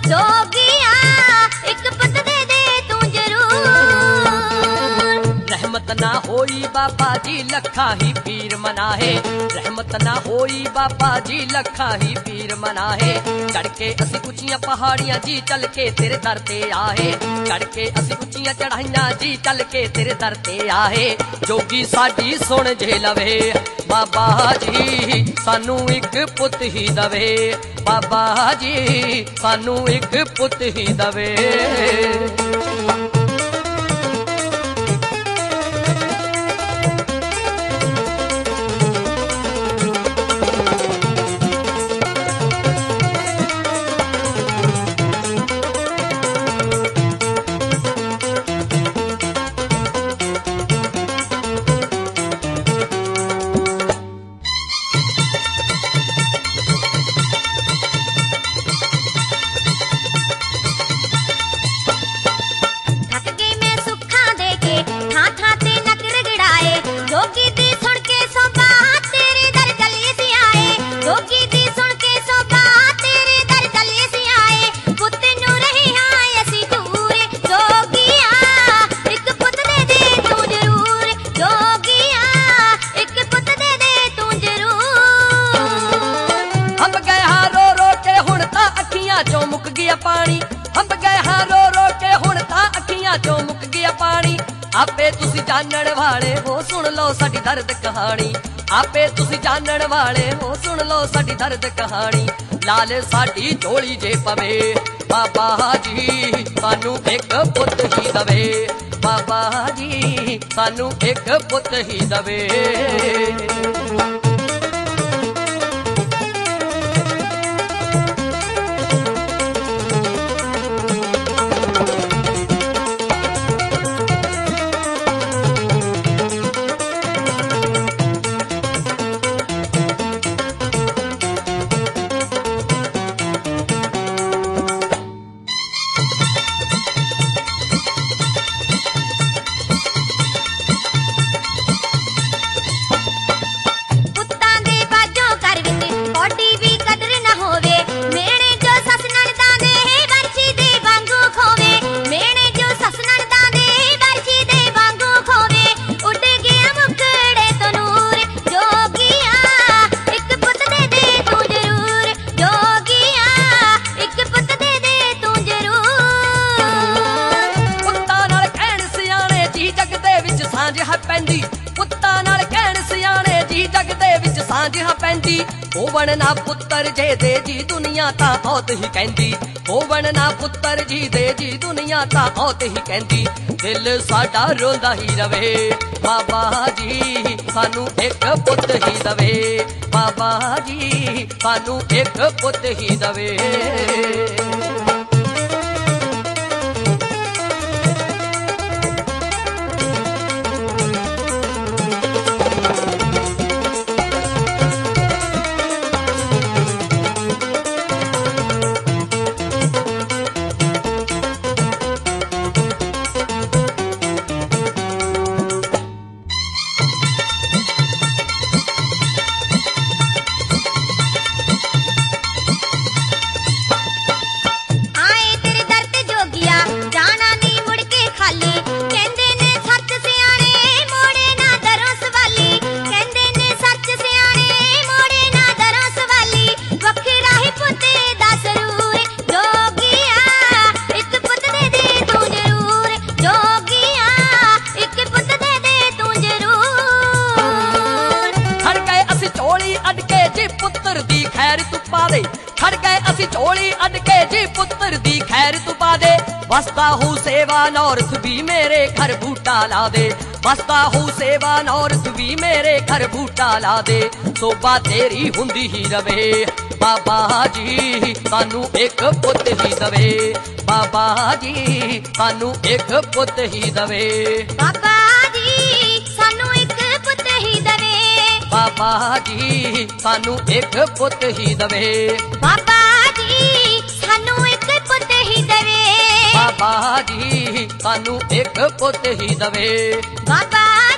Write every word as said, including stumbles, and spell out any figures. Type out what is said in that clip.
जोगिया एक पुत दे दे तू जरूर। रहमत ना होई बाबा जी लखा ही पीर मनाहे, रहमत ना होई बाबा जी लखा ही पीर मनाहे। चढ़ के असी उचियां पहाड़ियां जी चल के तेरे दर ते आहे, चढ़ के असी उचियां चढ़ाइयां जी चल के तेरे दर ते आहे। जोगी साडी सुन जे लवे बाबा जी सानू एक पुत ही दवे, बाबा जी सानू एक पुत ही दवे। चो मुक गया पानी, हंब गए हाँ रो रो के हुण तां अखियां चो मुक गया पानी। आपे तुसी जानण वाले हो सुन लो साडी दर्द कहानी, आपे तुसी जानण वाले हो सुन लो साडी दर्द कहानी। लाल साडी झोली जे पवे बाबा जी सानू एक पुत ही दवे, बाबा जी सानू एक पुत ही दवे। होवन ना पुत्र जे दे जी दुनिया ता औत ही कहंदी, होवन ना पुत्र जी दे जी दुनिया ता औत ही कहंदी। दिल साडा रोंदा ही रवे बाबा जी सानू एक पुत ही दवे, बाबा जी सानू एक पुत ही दवे। खड़ गए असी झोली अड के जी पुत्र दी खैर तू पा दे। बसता हूँ सेवा नौरथ भी मेरे घर बूटा ला दे, बसता हूँ सेवा नौरथ भी मेरे घर बूटा ला दे। सोबा तेरी हुंदी ही रवे बाबा जी सानू एक पुत ही दवे, बाबा जी सानू एक पुत ही दवे, बाबा जी सानू एक पुत ही दवे, बाबा जी सानू एक पुत ही दवे, बाबा जी सानू एक पुत ही दवे, बाबा जी सानू एक पुत ही दवे, बाबा